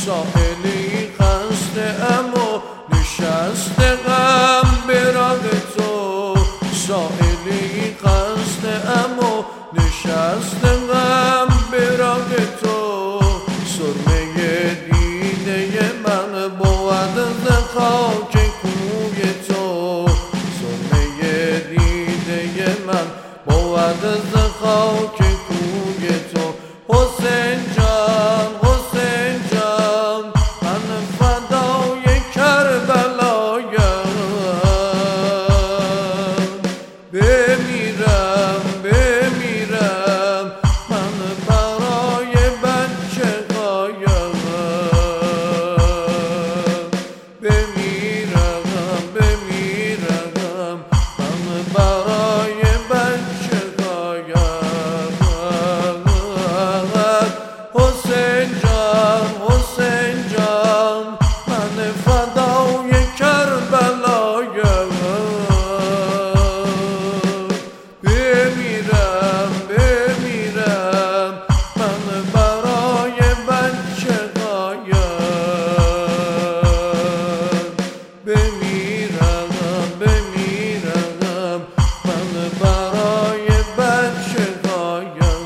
سائلی خسته اما نشسته غم به راه تو، سائلی خسته اما نشسته غم به راه تو. سرمه دیده من بود ز خاک کوی تو، سرمه دیده من بود ز خاک کوی تو. حسین جان حسین جان من فدای کربلایم، بمیرم بمیرم من برای بچه هایم، بمیرم بمیرم من برای بچه هایم. حسین جان حسین جان من فدای کربلایم، بمیرم بمیرم من برای بچه هایم، بمیرم بمیرم من برای بچه هایم.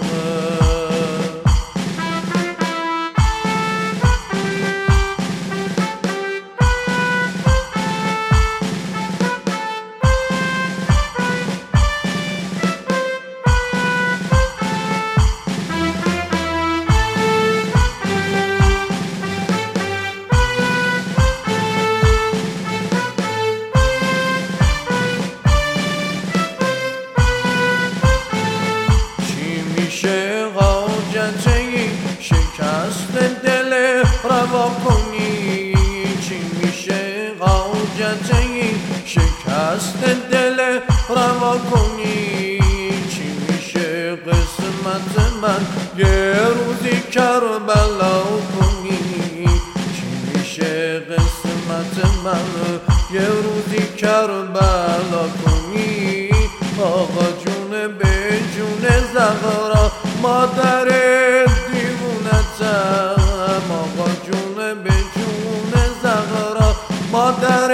حاجت این شکست دل روا کنی، چی میشه حاجت این شکست دل روا کنی، چی میشه قسمت من یه روزی کربلا کنی، چی میشه قسمت من یه روزی کربلا کنی. آقا جون به جون زهرا مادر دیوونتم، آقا جون به جون زهرا مادر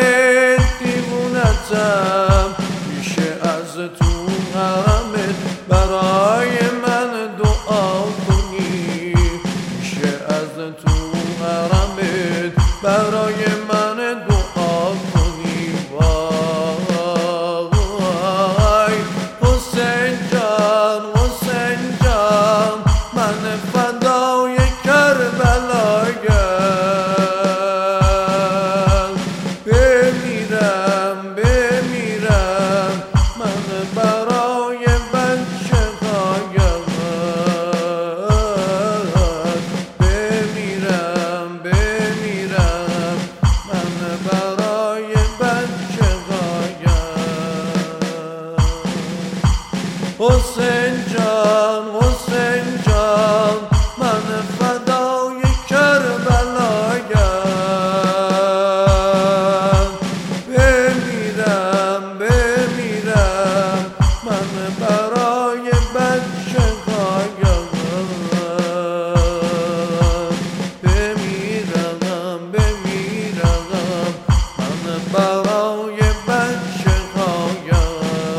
دیوونتم. میشه از تو حرمت برای من دعا کنی، میشه از تو حرمت برای من دعا کنی. وای حسین جان حسین جان من فدای کربلایم، بمیرم بمیرم من برای بچه هایم، بمیرم بمیرم من برای بچه هایم. حسین جان حسین جان من فدای کربلایم، بمیرم بمیرم من برای بچه هایم، بمیرم بمیرم من برای بچه هایم.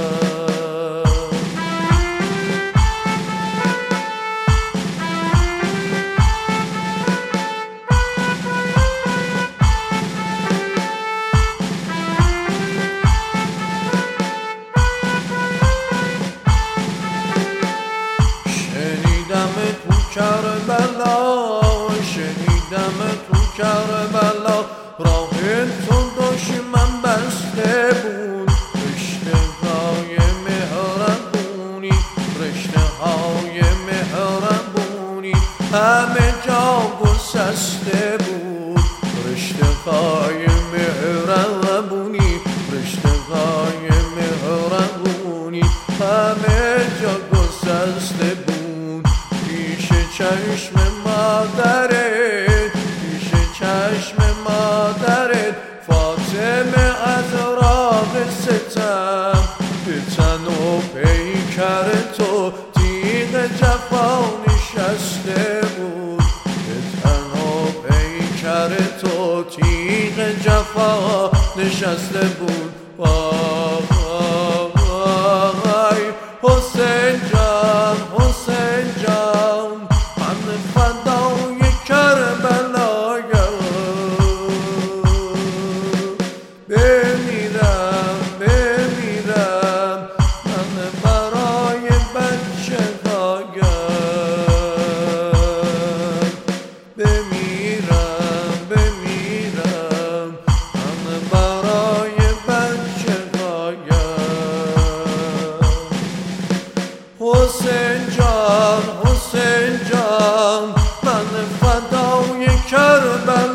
کربلا شنیدم تو کربلا راه تو دشمن بسته بود، رشته های مهربونی رشته های مهربونی همه جا گسسته بود، رشته های مهربونی رشته های مهربونی همه جا گسسته بود. پیش چشم مادرت پیش چشم مادرت فاطمه از راه ستم به تن و پیکر تو تیغ جفا نشسته بود، به تن و پیکر تیغ جفا نشسته بود. وای حسین جان، حسین جان، من فدای کربلایم. بمیرم بمیرم من برای بچه هایم. بمیرم بمیرم من برای بچه هایم. حسین جان، حسین جان، من فدای کربلایم.